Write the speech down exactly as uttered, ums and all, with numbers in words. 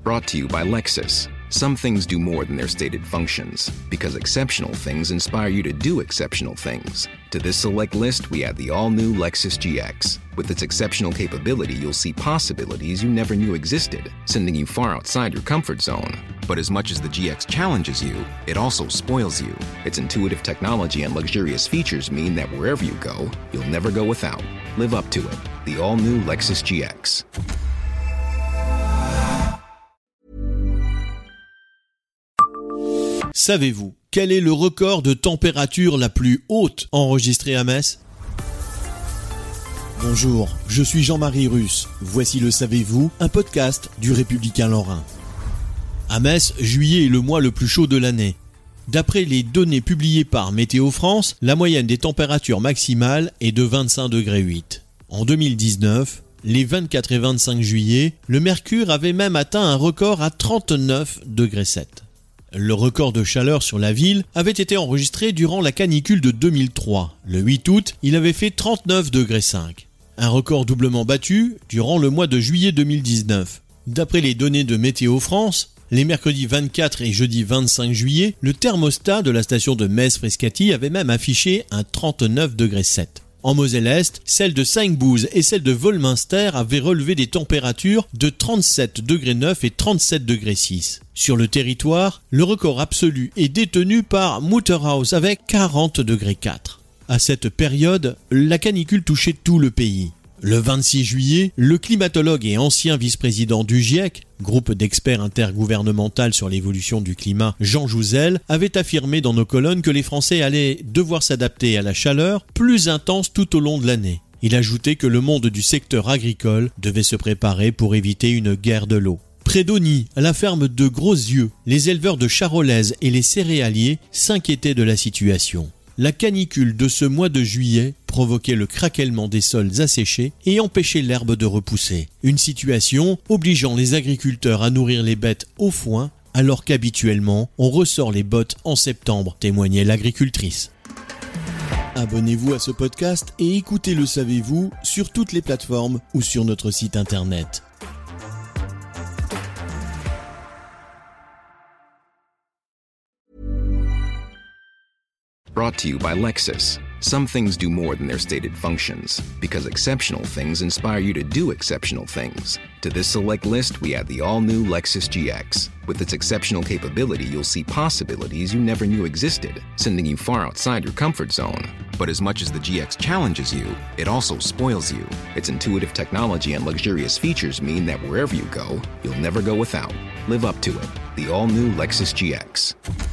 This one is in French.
Brought to you by Lexus. Some things do more than their stated functions, because exceptional things inspire you to do exceptional things. To this select list, we add the all-new Lexus G X. With its exceptional capability, you'll see possibilities you never knew existed, sending you far outside your comfort zone. But as much as the G X challenges you, it also spoils you. Its intuitive technology and luxurious features mean that wherever you go, you'll never go without. Live up to it. The all-new Lexus G X. Savez-vous quel est le record de température la plus haute enregistrée à Metz ? Bonjour, je suis Jean-Marie Russe. Voici le Savez-vous, un podcast du Républicain Lorrain. À Metz, juillet est le mois le plus chaud de l'année. D'après les données publiées par Météo France, la moyenne des températures maximales est de vingt-cinq degrés huit. En deux mille dix-neuf, les vingt-quatre et vingt-cinq juillet, le mercure avait même atteint un record à trente-neuf degrés sept. Le record de chaleur sur la ville avait été enregistré durant la canicule de deux mille trois. Le huit août, il avait fait trente-neuf degrés cinq. Un record doublement battu durant le mois de juillet deux mille dix-neuf. D'après les données de Météo France, les mercredis vingt-quatre et jeudi vingt-cinq juillet, le thermostat de la station de Metz-Frascati avait même affiché un trente-neuf degrés sept. En Moselle-Est, celle de Sainte-Bouze et celle de Volminster avaient relevé des températures de trente-sept degrés neuf et trente-sept degrés six. Sur le territoire, le record absolu est détenu par Mutterhaus avec quarante degrés quatre. À cette période, la canicule touchait tout le pays. Le vingt-six juillet, le climatologue et ancien vice-président du GIEC, groupe d'experts intergouvernemental sur l'évolution du climat, Jean Jouzel, avait affirmé dans nos colonnes que les Français allaient devoir s'adapter à la chaleur plus intense tout au long de l'année. Il ajoutait que le monde du secteur agricole devait se préparer pour éviter une guerre de l'eau. Près d'Auny, à la ferme de Gros-Yeux, les éleveurs de charolaises et les céréaliers s'inquiétaient de la situation. La canicule de ce mois de juillet provoquait le craquellement des sols asséchés et empêchait l'herbe de repousser. Une situation obligeant les agriculteurs à nourrir les bêtes au foin, alors qu'habituellement, on ressort les bottes en septembre, témoignait l'agricultrice. Abonnez-vous à ce podcast et écoutez Le Savez-vous sur toutes les plateformes ou sur notre site internet. Brought to you by Lexus. Some things do more than their stated functions, because exceptional things inspire you to do exceptional things. To this select list, we add the all-new Lexus G X. With its exceptional capability, you'll see possibilities you never knew existed, sending you far outside your comfort zone. But as much as the G X challenges you, it also spoils you. Its intuitive technology and luxurious features mean that wherever you go, you'll never go without. Live up to it. The all-new Lexus G X.